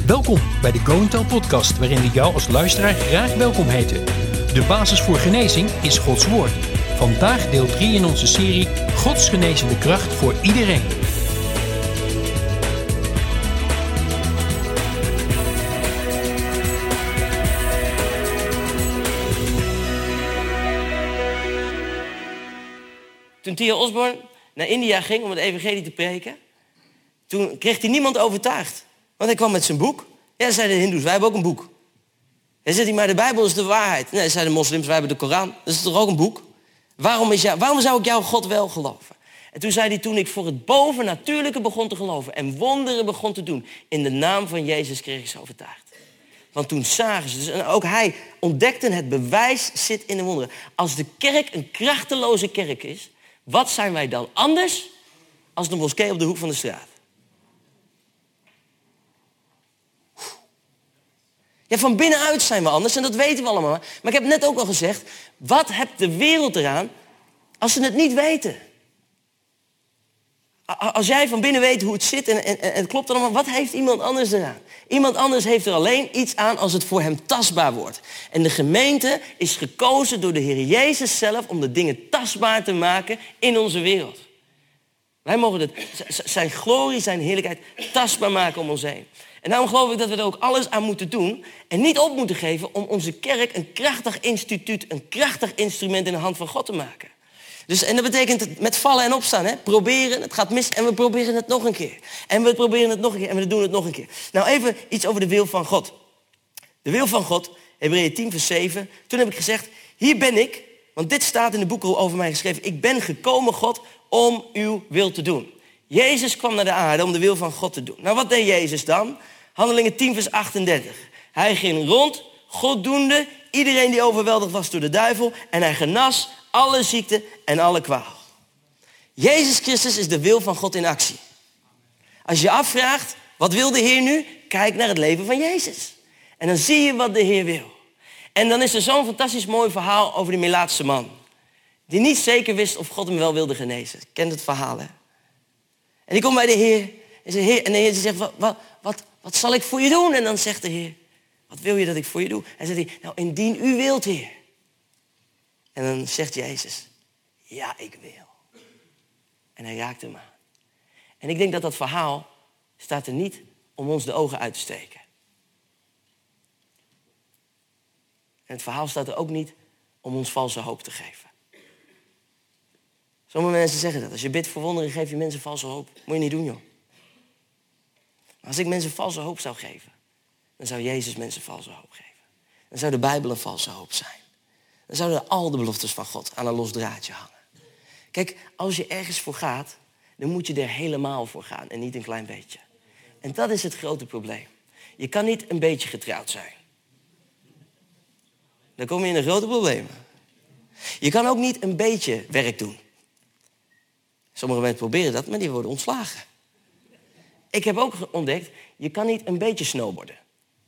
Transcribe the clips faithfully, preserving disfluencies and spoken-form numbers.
Welkom bij de Go and Tell podcast, waarin we jou als luisteraar graag welkom heten. De basis voor genezing is Gods woord. Vandaag deel drie in onze serie Gods genezende kracht voor iedereen. Toen Theo Osborne naar India ging om het evangelie te preken, toen kreeg hij niemand overtuigd. Want hij kwam met zijn boek. Ja, zeiden de hindoes, wij hebben ook een boek. Hij zei, maar de Bijbel is de waarheid. Nee, zeiden de moslims, wij hebben de Koran. Dat is toch ook een boek? Waarom, is jou, waarom zou ik jouw God wel geloven? En toen zei hij, toen ik voor het bovennatuurlijke begon te geloven en wonderen begon te doen, in de naam van Jezus kreeg ik ze overtuigd. Want toen zagen ze, dus en ook hij ontdekte het bewijs zit in de wonderen. Als de kerk een krachteloze kerk is, wat zijn wij dan anders als de moskee op de hoek van de straat? Ja, van binnenuit zijn we anders en dat weten we allemaal. Maar ik heb net ook al gezegd, wat hebt de wereld eraan als ze het niet weten? Als jij van binnen weet hoe het zit en, en, en het klopt allemaal, wat heeft iemand anders eraan? Iemand anders heeft er alleen iets aan als het voor hem tastbaar wordt. En de gemeente is gekozen door de Heer Jezus zelf om de dingen tastbaar te maken in onze wereld. Wij mogen het, zijn glorie, zijn heerlijkheid tastbaar maken om ons heen. En daarom geloof ik dat we er ook alles aan moeten doen en niet op moeten geven om onze kerk een krachtig instituut, een krachtig instrument in de hand van God te maken. Dus, en dat betekent met vallen en opstaan. Hè? Proberen, het gaat mis en we proberen het nog een keer. En we proberen het nog een keer en we doen het nog een keer. Nou, even iets over de wil van God. De wil van God, Hebreeën tien vers zeven. Toen heb ik gezegd, hier ben ik, want dit staat in de boekrol over mij geschreven. Ik ben gekomen, God, om uw wil te doen. Jezus kwam naar de aarde om de wil van God te doen. Nou, wat deed Jezus dan? Handelingen tien vers achtendertig. Hij ging rond, God doende, iedereen die overweldigd was door de duivel. En hij genas alle ziekte en alle kwaal. Jezus Christus is de wil van God in actie. Als je afvraagt, wat wil de Heer nu? Kijk naar het leven van Jezus. En dan zie je wat de Heer wil. En dan is er zo'n fantastisch mooi verhaal over die Melaatse man. Die niet zeker wist of God hem wel wilde genezen. Je kent het verhaal, hè? En die komt bij de Heer. En, zegt, Heer, en de Heer zegt, wat, wat, wat, wat zal ik voor je doen? En dan zegt de Heer, wat wil je dat ik voor je doe? En zegt hij, nou indien u wilt, Heer. En dan zegt Jezus, ja, ik wil. En hij raakt hem aan. En ik denk dat dat verhaal staat er niet om ons de ogen uit te steken. En het verhaal staat er ook niet om ons valse hoop te geven. Sommige mensen zeggen dat. Als je bidt voor wonderen, geef je mensen valse hoop. Moet je niet doen, joh. Maar als ik mensen valse hoop zou geven, dan zou Jezus mensen valse hoop geven. Dan zou de Bijbel een valse hoop zijn. Dan zouden al de beloftes van God aan een los draadje hangen. Kijk, als je ergens voor gaat, dan moet je er helemaal voor gaan en niet een klein beetje. En dat is het grote probleem. Je kan niet een beetje getrouwd zijn. Dan kom je in de grote problemen. Je kan ook niet een beetje werk doen. Sommige mensen proberen dat, maar die worden ontslagen. Ik heb ook ontdekt, je kan niet een beetje snowboarden.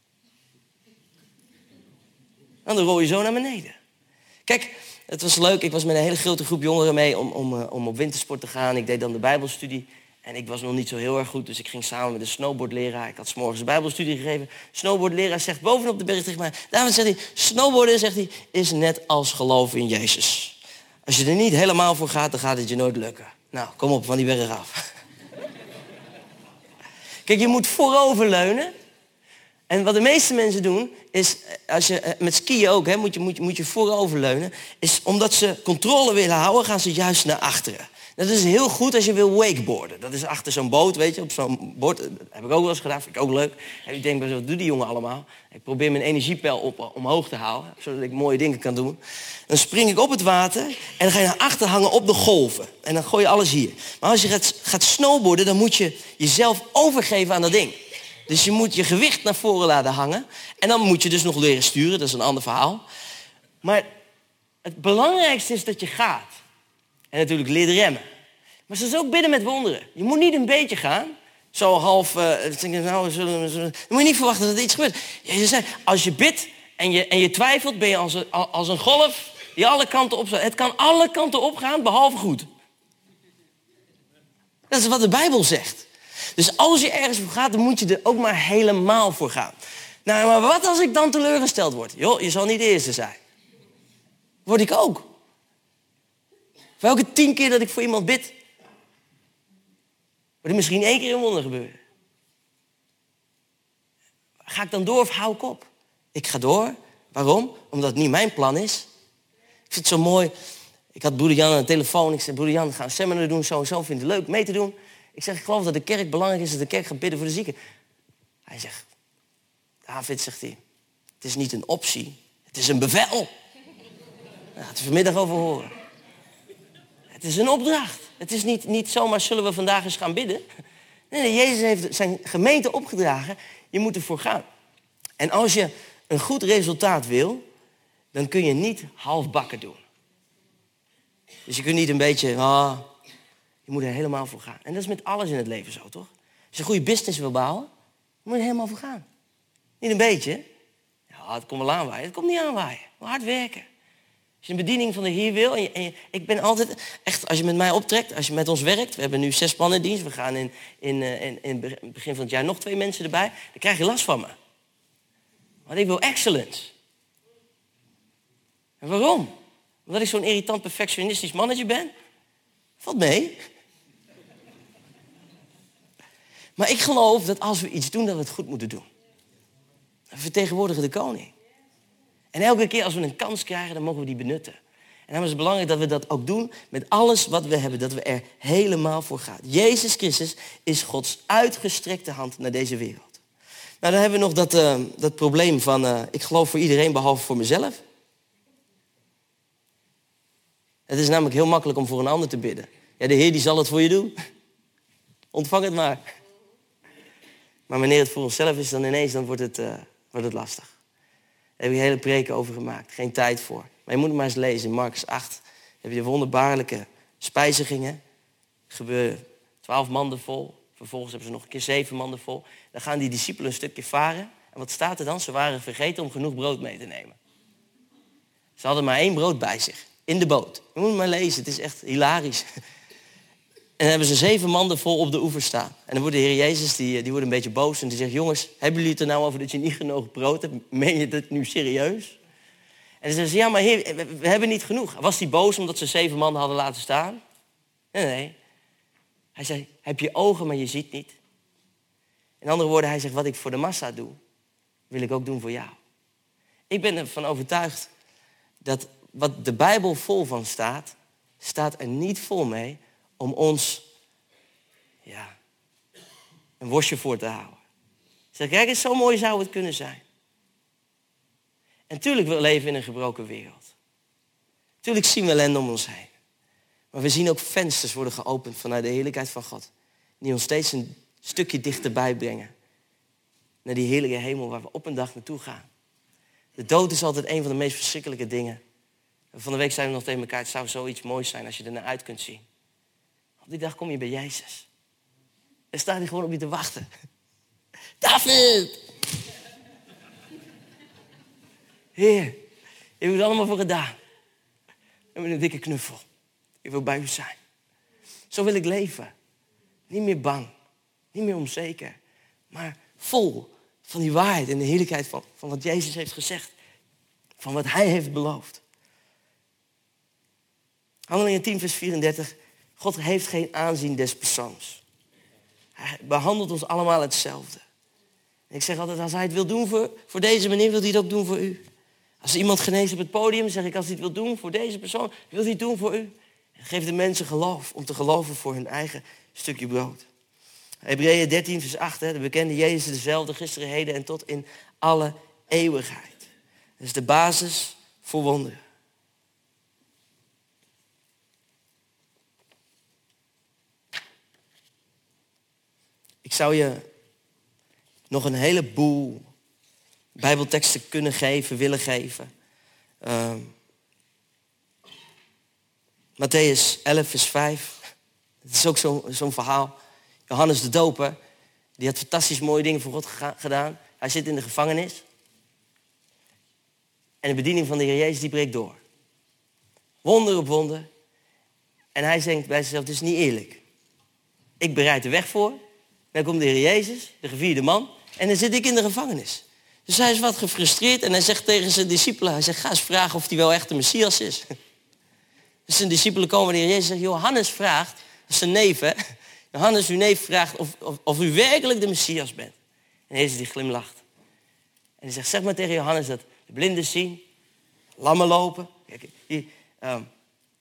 Dan rol je zo naar beneden. Kijk, het was leuk. Ik was met een hele grote groep jongeren mee om, om, om op wintersport te gaan. Ik deed dan de Bijbelstudie. En ik was nog niet zo heel erg goed, dus ik ging samen met een snowboardleraar. Ik had 's morgens een Bijbelstudie gegeven. Snowboardleraar zegt bovenop de berg tegen mij, David, zegt hij, snowboarden, zegt hij, is net als geloven in Jezus. Als je er niet helemaal voor gaat, dan gaat het je nooit lukken. Nou, kom op, van die berg af. Kijk, je moet vooroverleunen. En wat de meeste mensen doen, is, als je met skiën ook, hè, moet, je, moet, je, moet je vooroverleunen. Is omdat ze controle willen houden, gaan ze juist naar achteren. Dat is heel goed als je wil wakeboarden. Dat is achter zo'n boot, weet je, op zo'n bord. Dat heb ik ook wel eens gedaan, vind ik ook leuk. En ik denk, wat doen die jongen allemaal? Ik probeer mijn energiepeil op, omhoog te houden, zodat ik mooie dingen kan doen. Dan spring ik op het water en dan ga je naar achter hangen op de golven. En dan gooi je alles hier. Maar als je gaat, gaat snowboarden, dan moet je jezelf overgeven aan dat ding. Dus je moet je gewicht naar voren laten hangen. En dan moet je dus nog leren sturen, dat is een ander verhaal. Maar het belangrijkste is dat je gaat. En natuurlijk leren remmen. Maar ze is ook bidden met wonderen. Je moet niet een beetje gaan. Zo half, uh, nou, zullen, zullen, dan moet je niet verwachten dat er iets gebeurt. Je zei, als je bidt en je, en je twijfelt, ben je als een, als een golf die alle kanten op. Het kan alle kanten opgaan, behalve goed. Dat is wat de Bijbel zegt. Dus als je ergens voor gaat, dan moet je er ook maar helemaal voor gaan. Nou, maar wat als ik dan teleurgesteld word? Joh, je zal niet de eerste zijn. Word ik ook. Voor elke tien keer dat ik voor iemand bid, wordt er misschien één keer een wonder gebeuren. Ga ik dan door of hou ik op? Ik ga door. Waarom? Omdat het niet mijn plan is. Ik vind het zo mooi. Ik had broeder Jan aan de telefoon. Ik zei, broeder Jan, we gaan een seminar doen. Zo en zo, vind je het leuk mee te doen? Ik zeg, ik geloof dat de kerk belangrijk is, dat de kerk gaat bidden voor de zieken. Hij zegt, David, zegt hij, het is niet een optie, het is een bevel. Daar gaat u vanmiddag over horen. Het is een opdracht. Het is niet, niet zomaar, zullen we vandaag eens gaan bidden? Nee, nee, Jezus heeft zijn gemeente opgedragen. Je moet ervoor gaan. En als je een goed resultaat wil, dan kun je niet halfbakken doen. Dus je kunt niet een beetje, ah, je moet er helemaal voor gaan. En dat is met alles in het leven zo, toch? Als je een goede business wil bouwen, moet je er helemaal voor gaan. Niet een beetje. Ja, het komt wel aanwaaien. Het komt niet aanwaaien. Maar hard werken. Als je een bediening van de Heer wil. En je, en je, ik ben altijd, echt, als je met mij optrekt, als je met ons werkt. We hebben nu zes mannen in dienst. We gaan in, in, in, in het begin van het jaar nog twee mensen erbij. Dan krijg je last van me. Want ik wil excellence. En waarom? Omdat ik zo'n irritant perfectionistisch mannetje ben? Valt mee. Maar ik geloof dat als we iets doen, dat we het goed moeten doen. We vertegenwoordigen de koning. En elke keer als we een kans krijgen, dan mogen we die benutten. En daarom is het belangrijk dat we dat ook doen met alles wat we hebben. Dat we er helemaal voor gaan. Jezus Christus is Gods uitgestrekte hand naar deze wereld. Nou, dan hebben we nog dat, uh, dat probleem van, uh, ik geloof voor iedereen behalve voor mezelf. Het is namelijk heel makkelijk om voor een ander te bidden. Ja, de Heer die zal het voor je doen. Ontvang het maar. Maar wanneer het voor onszelf is, dan ineens dan wordt, het, uh, wordt het lastig. Daar heb ik hele preken over gemaakt. Geen tijd voor. Maar je moet het maar eens lezen. In Markus acht heb je wonderbaarlijke spijzigingen. Er gebeuren twaalf manden vol. Vervolgens hebben ze nog een keer zeven manden vol. Dan gaan die discipelen een stukje varen. En wat staat er dan? Ze waren vergeten om genoeg brood mee te nemen. Ze hadden maar één brood bij zich. In de boot. Je moet het maar lezen. Het is echt hilarisch. En dan hebben ze zeven manden vol op de oever staan. En dan wordt de Heer Jezus, die, die wordt een beetje boos. En die zegt, jongens, hebben jullie het er nou over dat je niet genoeg brood hebt? Meen je dat nu serieus? En dan zeggen ze, ja, maar Heer, we, we hebben niet genoeg. Was hij boos omdat ze zeven mannen hadden laten staan? Nee, nee. Hij zei, heb je ogen, maar je ziet niet. In andere woorden, hij zegt, wat ik voor de massa doe, wil ik ook doen voor jou. Ik ben ervan overtuigd dat wat de Bijbel vol van staat, staat er niet vol mee om ons ja, een worstje voor te houden. Zeg, kijk eens, zo mooi zou het kunnen zijn. En tuurlijk, we leven in een gebroken wereld. Tuurlijk zien we ellende om ons heen. Maar we zien ook vensters worden geopend vanuit de heerlijkheid van God. Die ons steeds een stukje dichterbij brengen. Naar die heerlijke hemel waar we op een dag naartoe gaan. De dood is altijd een van de meest verschrikkelijke dingen. Van de week zeiden we nog tegen elkaar, het zou zoiets moois zijn als je er naar uit kunt zien. Op die dag kom je bij Jezus. En staat hij gewoon op je te wachten. David! Heer, je hebt het allemaal voor gedaan. En met een dikke knuffel. Ik wil bij u zijn. Zo wil ik leven. Niet meer bang. Niet meer onzeker. Maar vol van die waarheid en de heerlijkheid van, van wat Jezus heeft gezegd. Van wat hij heeft beloofd. Handelingen tien vers vierendertig. God heeft geen aanzien des persoons. Hij behandelt ons allemaal hetzelfde. En ik zeg altijd, als hij het wil doen voor, voor deze meneer, wil hij het ook doen voor u. Als iemand geneest op het podium, zeg ik, als hij het wil doen voor deze persoon, wil hij het doen voor u. En geef de mensen geloof om te geloven voor hun eigen stukje brood. Hebreeën dertien vers acht, hè, de bekende Jezus is dezelfde, gisteren, heden en tot in alle eeuwigheid. Dat is de basis voor wonderen. Ik zou je nog een heleboel Bijbelteksten kunnen geven, willen geven. Uh, Mattheüs elf vers vijf. Het is ook zo'n zo'n verhaal. Johannes de Doper, die had fantastisch mooie dingen voor God gega- gedaan. Hij zit in de gevangenis. En de bediening van de Heer Jezus die breekt door. Wonder op wonder. En hij denkt bij zichzelf, het is niet eerlijk. Ik bereid de weg voor. Dan komt de Heer Jezus, de gevierde man, en dan zit ik in de gevangenis. Dus hij is wat gefrustreerd en hij zegt tegen zijn discipelen, hij zegt, ga eens vragen of hij wel echt de Messias is. Dus zijn discipelen komen de Heer Jezus en zegt, Johannes vraagt, dat is zijn neef hè, Johannes, uw neef vraagt of, of, of u werkelijk de Messias bent. En Jezus die glimlacht. En hij zegt, zeg maar tegen Johannes dat de blinden zien, lammen lopen. Kijk, hier, um,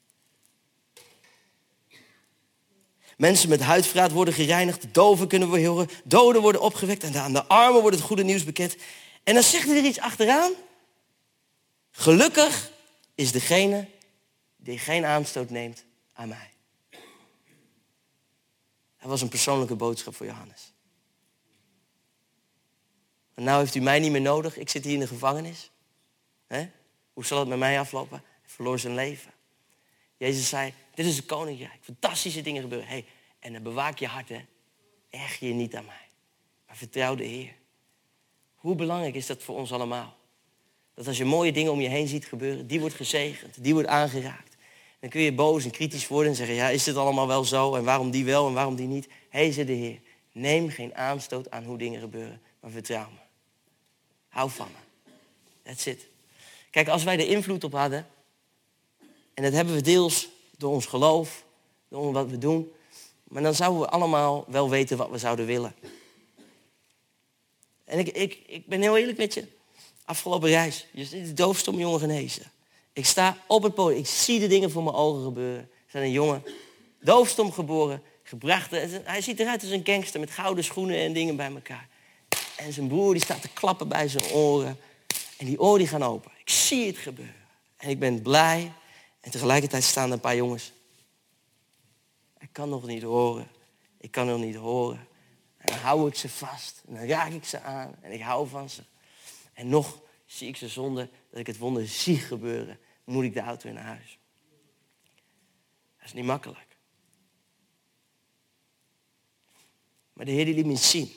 mensen met huidverraad worden gereinigd, doven kunnen we horen, doden worden opgewekt en aan de armen wordt het goede nieuws bekend. En dan zegt hij er iets achteraan. Gelukkig is degene die geen aanstoot neemt aan mij. Dat was een persoonlijke boodschap voor Johannes. En nou heeft u mij niet meer nodig. Ik zit hier in de gevangenis. He? Hoe zal het met mij aflopen? Hij verloor zijn leven. Jezus zei, dit is het koninkrijk. Fantastische dingen gebeuren. Hey, en dan bewaak je hart, hè. Erg je niet aan mij. Maar vertrouw de Heer. Hoe belangrijk is dat voor ons allemaal? Dat als je mooie dingen om je heen ziet gebeuren, die wordt gezegend, die wordt aangeraakt. Dan kun je boos en kritisch worden en zeggen, ja, is dit allemaal wel zo? En waarom die wel en waarom die niet? Hé, zei de Heer, neem geen aanstoot aan hoe dingen gebeuren, maar vertrouw me. Hou van me. That's it. Kijk, als wij er invloed op hadden, en dat hebben we deels door ons geloof, door wat we doen, maar dan zouden we allemaal wel weten wat we zouden willen. En ik, ik, ik ben heel eerlijk met je. Afgelopen reis, je ziet de doofstom jongen genezen. Ik sta op het podium, ik zie de dingen voor mijn ogen gebeuren. Er zijn een jongen, doofstom geboren, gebracht. Hij ziet eruit als een gangster met gouden schoenen en dingen bij elkaar. En zijn broer die staat te klappen bij zijn oren. En die oren die gaan open. Ik zie het gebeuren. En ik ben blij. En tegelijkertijd staan er een paar jongens. Ik kan nog niet horen. Ik kan nog niet horen. En dan hou ik ze vast. En dan raak ik ze aan. En ik hou van ze. En nog zie ik ze zonder dat ik het wonder zie gebeuren. Moet ik de auto in naar huis. Dat is niet makkelijk. Maar de Heer die liet me zien.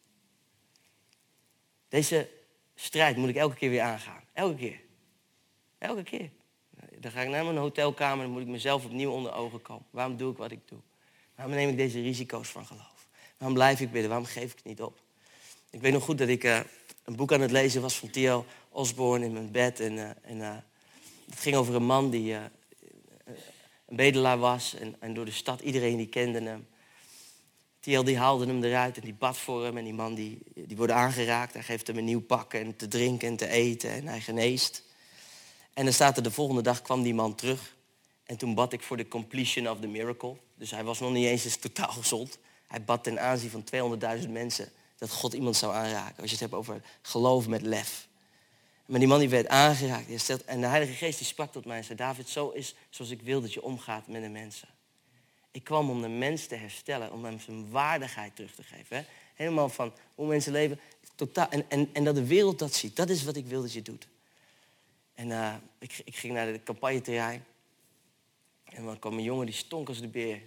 Deze strijd moet ik elke keer weer aangaan. Elke keer. Elke keer. Dan ga ik naar mijn hotelkamer en dan moet ik mezelf opnieuw onder ogen komen. Waarom doe ik wat ik doe? Waarom neem ik deze risico's van geloof? Waarom blijf ik bidden? Waarom geef ik het niet op? Ik weet nog goed dat ik uh, een boek aan het lezen was van T L Osborne in mijn bed. En, uh, en uh, het ging over een man die uh, een bedelaar was. En, en door de stad, iedereen die kende hem. T L die haalde hem eruit en die bad voor hem. En die man die, die wordt aangeraakt. Hij geeft hem een nieuw pak en te drinken en te eten. En hij geneest. En dan staat er de volgende dag kwam die man terug. En toen bad ik voor de completion of the miracle. Dus hij was nog niet eens, eens totaal gezond. Hij bad ten aanzien van tweehonderdduizend mensen dat God iemand zou aanraken. Als je het hebt over geloof met lef. Maar die man die werd aangeraakt. Die hersteld, en de Heilige Geest die sprak tot mij en zei, David, zo is zoals ik wil dat je omgaat met de mensen. Ik kwam om de mens te herstellen, om hem zijn waardigheid terug te geven. Hè? Helemaal van hoe mensen leven. Totaal, en, en, en dat de wereld dat ziet. Dat is wat ik wil dat je doet. En uh, ik, ik ging naar de campagneterrein. En dan kwam een jongen die stonk als de beer.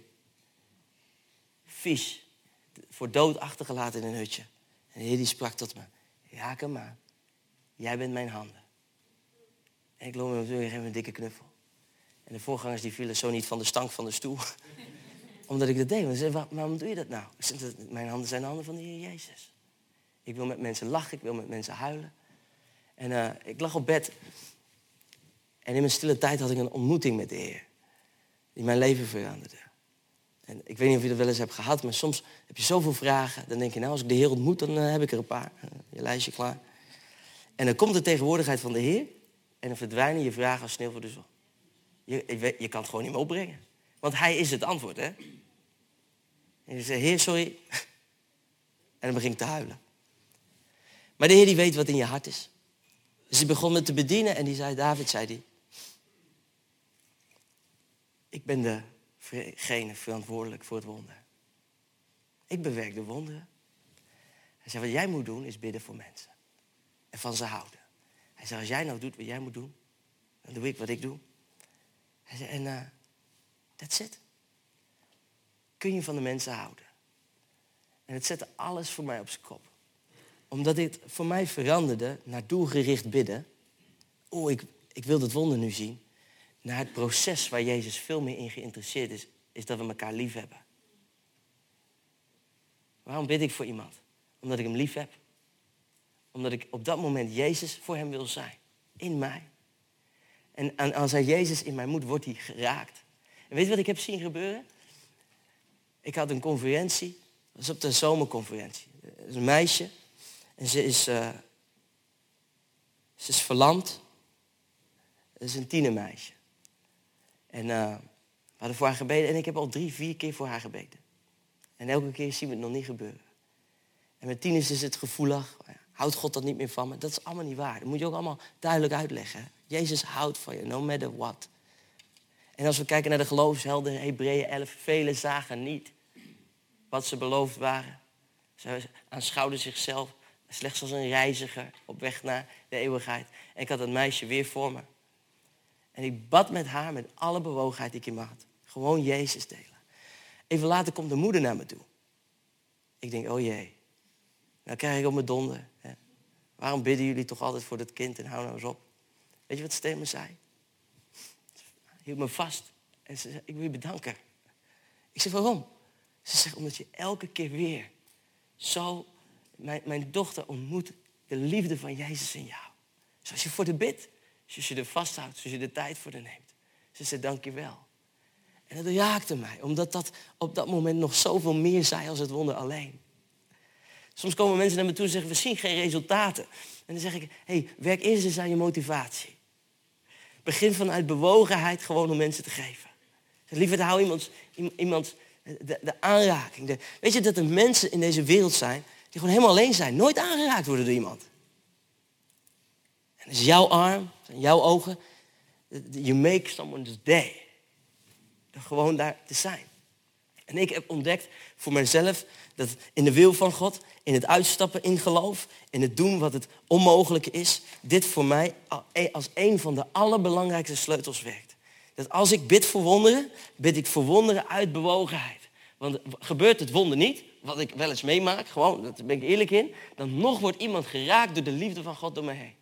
Vies. Voor dood achtergelaten in een hutje. En de Heer die sprak tot me. Raak hem aan. Jij bent mijn handen. En ik loop hem toe en geef hem een dikke knuffel. En de voorgangers die vielen zo niet van de stank van de stoel. Omdat ik dat deed. Ze zeiden, waarom doe je dat nou? Ik zei, mijn handen zijn de handen van de Heer Jezus. Ik wil met mensen lachen. Ik wil met mensen huilen. En uh, ik lag op bed. En in mijn stille tijd had ik een ontmoeting met de Heer. Die mijn leven veranderde. En ik weet niet of je dat wel eens hebt gehad. Maar soms heb je zoveel vragen. Dan denk je, nou als ik de Heer ontmoet, dan uh, heb ik er een paar. Uh, je lijstje klaar. En dan komt de tegenwoordigheid van de Heer. En dan verdwijnen je vragen als sneeuw voor de zon. Je, je kan het gewoon niet meer opbrengen. Want hij is het antwoord, hè. En je zegt, Heer, sorry. En dan begin ik te huilen. Maar de Heer die weet wat in je hart is. Dus hij begon me te bedienen en die zei, David, zei hij. Ik ben degene verantwoordelijk voor het wonder. Ik bewerk de wonderen. Hij zei, wat jij moet doen is bidden voor mensen. En van ze houden. Hij zei, als jij nou doet wat jij moet doen, dan doe ik wat ik doe. Hij zei, en uh, that's it. Kun je van de mensen houden. En het zette alles voor mij op zijn kop. Omdat dit voor mij veranderde naar doelgericht bidden. Oh, ik, ik wil dat wonder nu zien. Naar het proces waar Jezus veel meer in geïnteresseerd is. Is dat we elkaar lief hebben. Waarom bid ik voor iemand? Omdat ik hem lief heb. Omdat ik op dat moment Jezus voor hem wil zijn. In mij. En als hij Jezus in mij moet, wordt hij geraakt. En weet je wat ik heb zien gebeuren? Ik had een conferentie. Dat was op de zomerconferentie. Dat is een meisje. En ze is, uh, ze is verlamd. Dat is een tienermeisje. En uh, we hadden voor haar gebeden. En ik heb al drie, vier keer voor haar gebeden. En elke keer zien we het nog niet gebeuren. En met tieners is het gevoelig. Houdt God dat niet meer van me? Dat is allemaal niet waar. Dat moet je ook allemaal duidelijk uitleggen. Jezus houdt van je, no matter what. En als we kijken naar de geloofshelden, Hebreeën elf, velen zagen niet wat ze beloofd waren. Ze aanschouwden zichzelf slechts als een reiziger op weg naar de eeuwigheid. En ik had dat meisje weer voor me. En ik bad met haar met alle bewogenheid die ik in me had. Gewoon Jezus delen. Even later komt de moeder naar me toe. Ik denk, oh jee. Nou krijg ik op mijn donder. Hè. Waarom bidden jullie toch altijd voor dat kind en hou nou eens op. Weet je wat ze tegen me zei? Ze hield me vast. En ze zei, ik wil je bedanken. Ik zei, waarom? Ze zegt, omdat je elke keer weer zo... Mijn, mijn dochter ontmoet de liefde van Jezus in jou. Zoals je voor de bidt. Zoals je er vasthoudt. Zoals je er tijd voor de neemt. Ze zei, dank je wel. En dat raakte mij. Omdat dat op dat moment nog zoveel meer zei als het wonder alleen. Soms komen mensen naar me toe en zeggen, we zien geen resultaten. En dan zeg ik, hey, werk eerst eens aan je motivatie. Begin vanuit bewogenheid gewoon om mensen te geven. Liever hou iemand, iemand de, de aanraking. De, weet je dat er mensen in deze wereld zijn die gewoon helemaal alleen zijn. Nooit aangeraakt worden door iemand. En dat is jouw arm, zijn jouw ogen. You make someone's day. Door gewoon daar te zijn. En ik heb ontdekt voor mezelf dat in de wil van God, in het uitstappen in geloof, in het doen wat het onmogelijke is, dit voor mij als een van de allerbelangrijkste sleutels werkt. Dat als ik bid voor wonderen, bid ik voor wonderen uit bewogenheid. Want gebeurt het wonder niet, wat ik wel eens meemaak, gewoon, daar ben ik eerlijk in, dan nog wordt iemand geraakt door de liefde van God door me heen.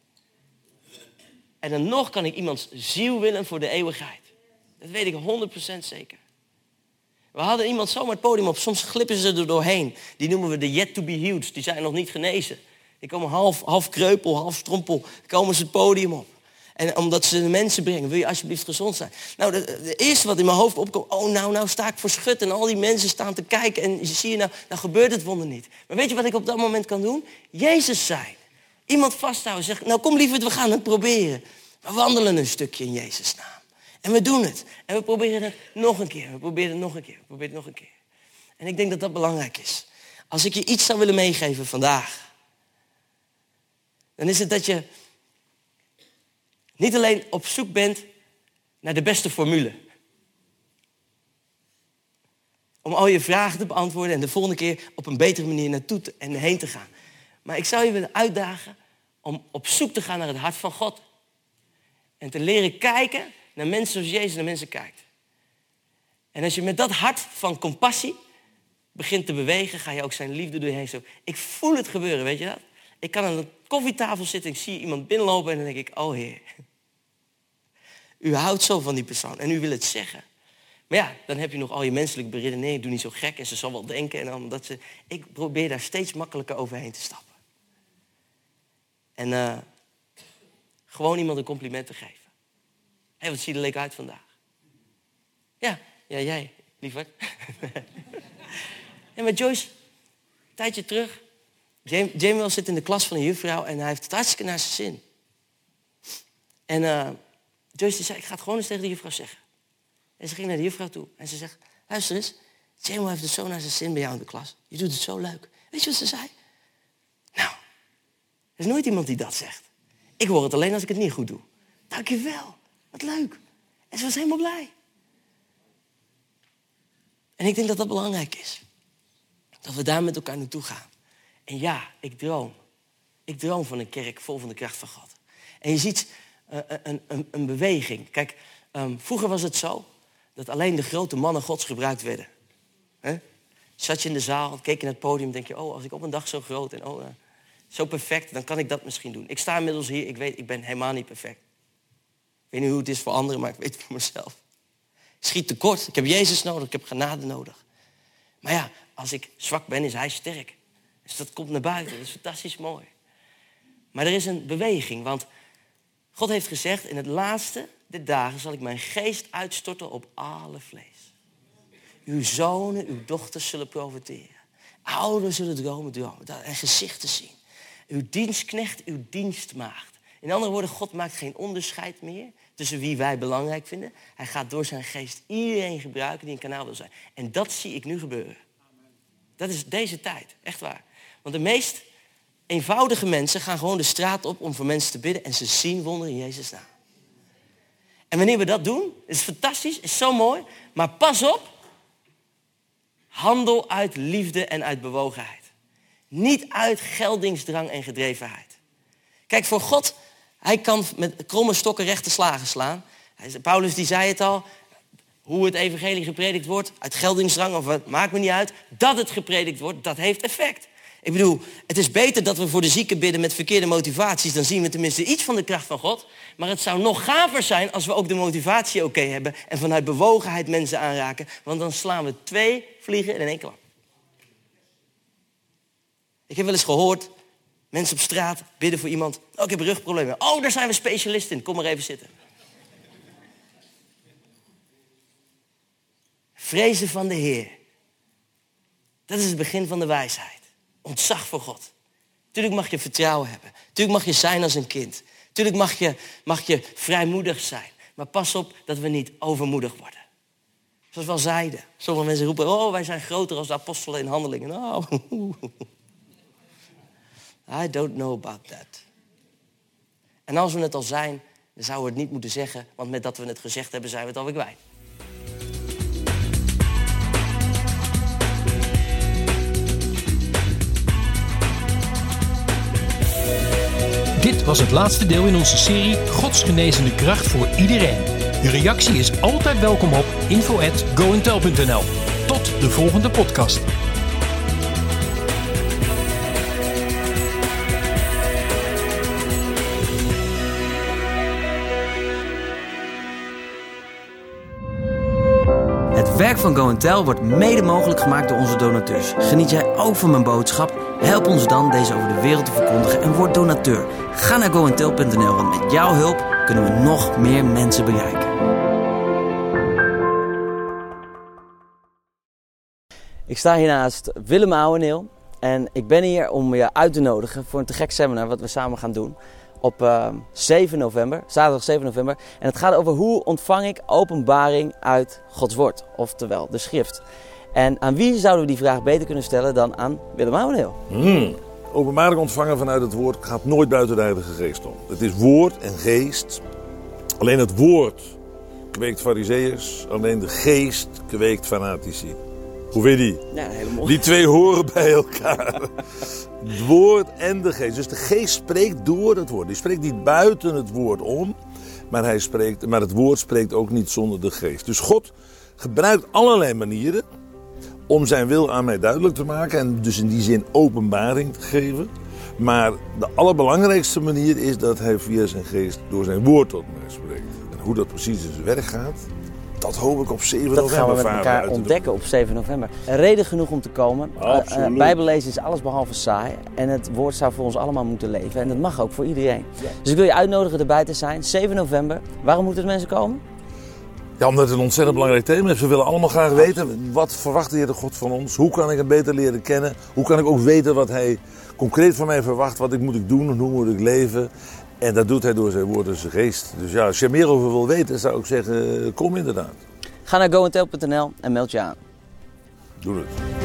En dan nog kan ik iemands ziel winnen voor de eeuwigheid. Dat weet ik honderd procent zeker. We hadden iemand zomaar het podium op. Soms glippen ze er doorheen. Die noemen we de yet to be healed. Die zijn nog niet genezen. Die komen half, half kreupel, half strompel. Komen ze het podium op. En omdat ze de mensen brengen, wil je alsjeblieft gezond zijn. Nou, de, de eerste wat in mijn hoofd opkomt. Oh, nou, nou sta ik voor schut. En al die mensen staan te kijken. En zie je nou, nou gebeurt het wonder niet. Maar weet je wat ik op dat moment kan doen? Jezus zijn. Iemand vasthouden. Zeg, nou kom lieverd, we gaan het proberen. We wandelen een stukje in Jezus' naam. En we doen het. En we proberen het nog een keer. We proberen het nog een keer. We proberen het nog een keer. En ik denk dat dat belangrijk is. Als ik je iets zou willen meegeven vandaag. Dan is het dat je niet alleen op zoek bent naar de beste formule. Om al je vragen te beantwoorden en de volgende keer op een betere manier naartoe te, en heen te gaan. Maar ik zou je willen uitdagen om op zoek te gaan naar het hart van God. En te leren kijken naar mensen zoals Jezus naar mensen kijkt. En als je met dat hart van compassie begint te bewegen, ga je ook zijn liefde door je heen. Zo. Ik voel het gebeuren, weet je dat? Ik kan aan een koffietafel zitten, ik zie iemand binnenlopen en dan denk ik, oh Heer. U houdt zo van die persoon en u wil het zeggen. Maar ja, dan heb je nog al je menselijke beredenering. Doe niet zo gek en ze zal wel denken. En dan dat ze, ik probeer daar steeds makkelijker overheen te stappen. En uh, gewoon iemand een compliment te geven. Hé, hey, wat zie je er leuk uit vandaag? Ja, ja jij, lieverd. En met Joyce, een tijdje terug. Jamie zit in de klas van een juffrouw en hij heeft het hartstikke naar zijn zin. En uh, Joyce die zei, ik ga het gewoon eens tegen de juffrouw zeggen. En ze ging naar de juffrouw toe en ze zegt, luister eens, Jamie heeft het zo naar zijn zin bij jou in de klas. Je doet het zo leuk. Weet je wat ze zei? Nou, er is nooit iemand die dat zegt. Ik hoor het alleen als ik het niet goed doe. Dank je wel. Wat leuk. En ze was helemaal blij. En ik denk dat dat belangrijk is. Dat we daar met elkaar naartoe gaan. En ja, ik droom. Ik droom van een kerk vol van de kracht van God. En je ziet uh, een, een, een beweging. Kijk, um, vroeger was het zo dat alleen de grote mannen Gods gebruikt werden. He? Zat je in de zaal, keek je naar het podium, denk je, oh, als ik op een dag zo groot en oh, uh, zo perfect, dan kan ik dat misschien doen. Ik sta inmiddels hier, ik weet, ik ben helemaal niet perfect. Ik weet niet hoe het is voor anderen, maar ik weet het voor mezelf. Ik schiet tekort, ik heb Jezus nodig, ik heb genade nodig. Maar ja, als ik zwak ben, is hij sterk. Dus dat komt naar buiten. Dat is fantastisch mooi. Maar er is een beweging. Want God heeft gezegd, in het laatste der dagen zal ik mijn geest uitstorten op alle vlees. Uw zonen, uw dochters zullen profiteren. Ouderen zullen dromen, dromen. En gezichten zien. Uw dienstknecht, uw dienstmaagd. In andere woorden, God maakt geen onderscheid meer tussen wie wij belangrijk vinden. Hij gaat door zijn geest iedereen gebruiken die een kanaal wil zijn. En dat zie ik nu gebeuren. Dat is deze tijd, echt waar. Want de meest eenvoudige mensen gaan gewoon de straat op om voor mensen te bidden. En ze zien wonderen in Jezus' naam. En wanneer we dat doen, is fantastisch, is zo mooi. Maar pas op, handel uit liefde en uit bewogenheid. Niet uit geldingsdrang en gedrevenheid. Kijk, voor God, hij kan met kromme stokken rechte slagen slaan. Paulus die zei het al, hoe het evangelie gepredikt wordt, uit geldingsdrang of wat, maakt me niet uit. Dat het gepredikt wordt, dat heeft effect. Ik bedoel, het is beter dat we voor de zieken bidden met verkeerde motivaties. Dan zien we tenminste iets van de kracht van God. Maar het zou nog gaver zijn als we ook de motivatie oké hebben. En vanuit bewogenheid mensen aanraken. Want dan slaan we twee vliegen in één klap. Ik heb wel eens gehoord, mensen op straat bidden voor iemand. Oh, ik heb rugproblemen. Oh, daar zijn we specialist in. Kom maar even zitten. Vrezen van de Heer. Dat is het begin van de wijsheid. Ontzag voor God. Tuurlijk mag je vertrouwen hebben. Tuurlijk mag je zijn als een kind. Tuurlijk mag je, mag je vrijmoedig zijn. Maar pas op dat we niet overmoedig worden. Zoals we al zeiden. Sommige mensen roepen, oh, wij zijn groter als de apostelen in handelingen. Oh. I don't know about that. En als we het al zijn, dan zouden we het niet moeten zeggen. Want met dat we het gezegd hebben, zijn we het alweer kwijt. Dit was het laatste deel in onze serie Gods genezende kracht voor iedereen. Uw reactie is altijd welkom op info at go and tell punt n l. Tot de volgende podcast. Het werk van Go and Tell wordt mede mogelijk gemaakt door onze donateurs. Geniet jij ook van mijn boodschap? Help ons dan deze over de wereld te verkondigen en word donateur. Ga naar go and tell punt n l, want met jouw hulp kunnen we nog meer mensen bereiken. Ik sta hier naast Willem Ouweneel en ik ben hier om je uit te nodigen voor een te gek seminar wat we samen gaan doen. Op uh, zeven november, zaterdag zeven november. En het gaat over hoe ontvang ik openbaring uit Gods woord. Oftewel, de schrift. En aan wie zouden we die vraag beter kunnen stellen dan aan Willem Ouweneel? Hmm. Openbaring ontvangen vanuit het woord gaat nooit buiten de Heilige Geest om. Het is woord en geest. Alleen het woord kweekt farizeeërs. Alleen de geest kweekt fanatici. Hoe weet je die? Ja, helemaal. Die twee horen bij elkaar. Het woord en de geest. Dus de geest spreekt door het woord. Die spreekt niet buiten het woord om. Maar, hij spreekt, maar het woord spreekt ook niet zonder de geest. Dus God gebruikt allerlei manieren om zijn wil aan mij duidelijk te maken. En dus in die zin openbaring te geven. Maar de allerbelangrijkste manier is dat hij via zijn geest door zijn woord tot mij spreekt. En hoe dat precies in zijn werk gaat, dat hoop ik op zeven november. Dat gaan we met elkaar ontdekken op zeven november. Reden genoeg om te komen. Uh, uh, Bijbellezen is alles behalve saai. En het woord zou voor ons allemaal moeten leven. En dat mag ook voor iedereen. Ja. Dus ik wil je uitnodigen erbij te zijn. zeven november. Waarom moeten mensen komen? Ja, omdat het een ontzettend belangrijk thema is. We willen allemaal graag weten, wat verwacht de Heere God van ons? Hoe kan ik hem beter leren kennen? Hoe kan ik ook weten wat hij concreet van mij verwacht? Wat ik moet ik doen en hoe moet ik leven? En dat doet hij door zijn woord en zijn geest. Dus ja, als je er meer over wil weten, zou ik zeggen, kom inderdaad. Ga naar go and tell punt n l en meld je aan. Doe het.